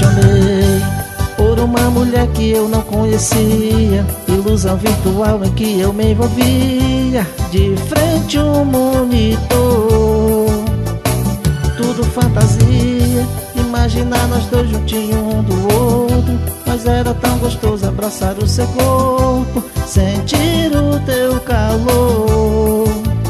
apaixonei por uma mulher que eu não conhecia, ilusão virtual em que eu me envolvia, de frente um monitor, tudo fantasia, imaginar nós dois juntinhos um do outro, mas era tão gostoso abraçar o seu corpo, sentir o teu calor.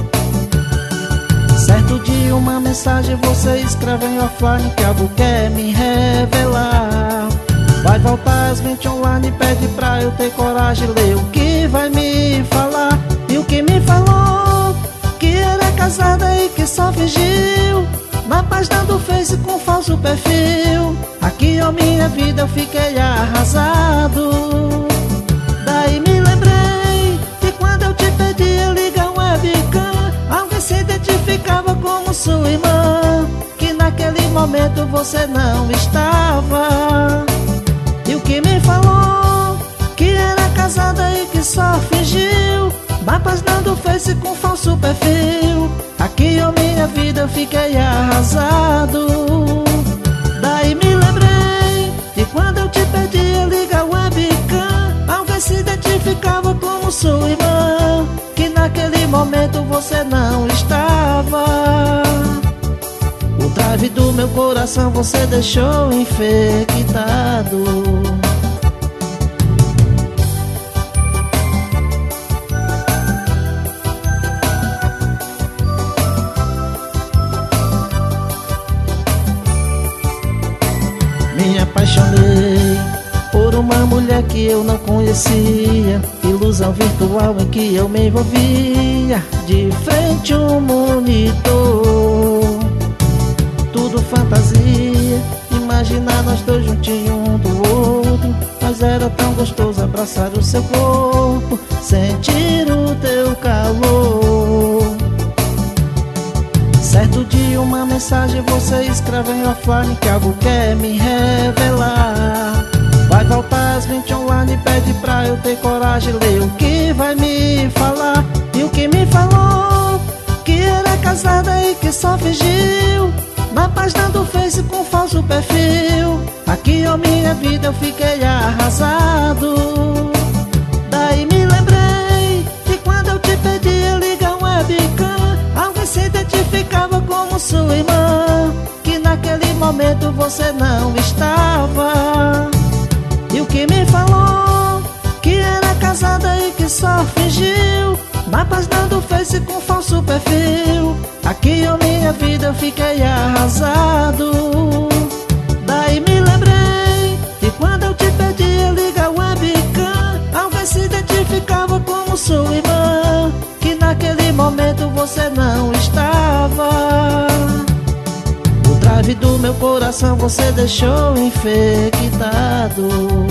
Certo dia uma mensagem você escreve em offline que algo quer me revelar. Vai voltar às 20 online, pede pra eu ter coragem, ler o que vai me falar. E o que me falou, que era casada e que só fingiu, na página do Face com falso perfil. Aqui ó minha vida eu fiquei arrasado. Daí me lembrei de quando eu te pedi ligar um webcam, alguém se identificava como sua irmã, que naquele momento você não estava. E o que me falou, que era casada e que só fingiu, na página do Face com falso perfil. Aqui ó minha vida eu fiquei arrasado. Daí me lembrei de quando eu te pedi ligar o webcam, alguém se identificava como sua irmã, que naquele momento você não estava. O drive do meu coração você deixou infectado. Me apaixonei por uma mulher que eu não conhecia, ilusão virtual em que eu me envolvia, de frente um monitor, tudo fantasia, imaginar nós dois juntinhos um do outro, mas era tão gostoso abraçar o seu corpo, sentir o teu calor. Certo dia uma mensagem você escreve em offline que algo quer me revelar. Vai voltar às 20 online, pede pra eu ter coragem, ler o que vai me falar. E o que me falou, que era casada e que só fingiu, na página do Face com falso perfil. Aqui ó minha vida eu fiquei arrasado. Daí me lembrei de quando eu te pedi ligar um webcam, alguém se identificava como sua irmã, que naquele momento você não estava. E o que me falou, que era casada e que só fingiu, na página do Face com falso perfil. Aqui ó minha vida eu fiquei arrasado. Daí me lembrei de quando eu te pedi ligar o webcam, alguém se identificava como sua irmã, que naquele momento você não estava. O drive do meu coração você deixou infectado.